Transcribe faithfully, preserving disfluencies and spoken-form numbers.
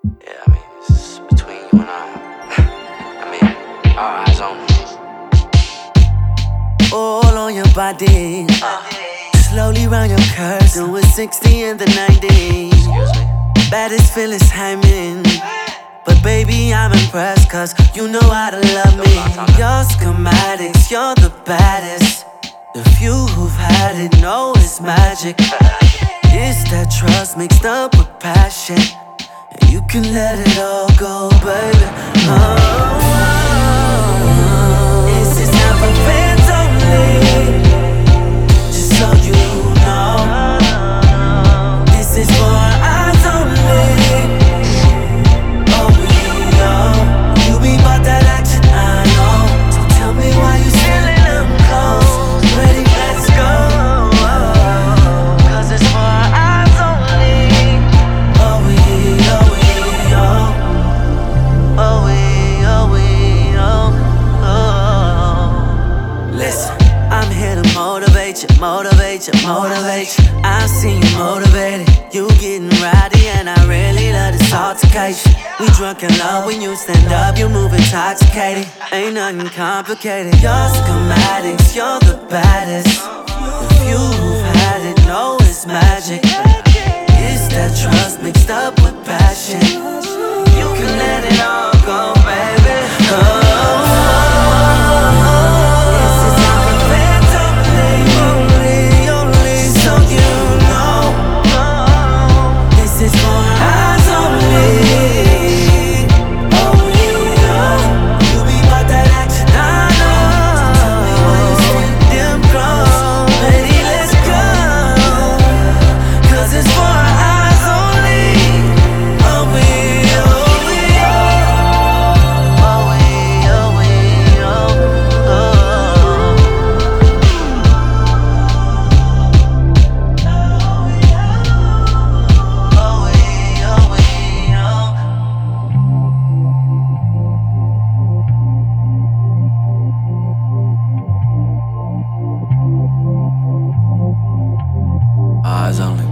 Yeah, I mean, it's between you and I. I mean, our eyes only. All on your body, Uh, slowly round your curves, doing sixty in the nineties. excuse me. Baddest Phyllis Hyman, but baby I'm impressed cause you know how to love me. Your schematics, you're the baddest. The few who've had it know it's magic. It's that trust mixed up with passion, and you can let it all go, baby. Oh, this is never fans only. Just so you know, this is for eyes only. Oh, we know you be about that action, I know. So tell me why you still in them clothes. Ready, let's go. Cause it's for eyes only. Oh, we, oh, we, oh. Oh, we, oh, we, oh, oh. Listen, I'm here to motivate you, motivate you, motivate you. I see you motivated, you getting rowdy, and I really love this altercation. We drunk in love when you stand up, you move intoxicated. Ain't nothing complicated. Your schematics, you're the baddest. The few who've had it know it's magic. It's that trust mixed up with passion. You can let it all go, baby. Oh. This is how the fans only, only, so you know. This is for eyes only. Oh, we know you be about that action, I know. So tell me why you still in them clothes. Baby, let's go. Cause it's for eyes only. Oh, we, oh, we, oh. Oh, we, oh, we, oh, oh. Oh, we, oh, we, oh. Eyes only.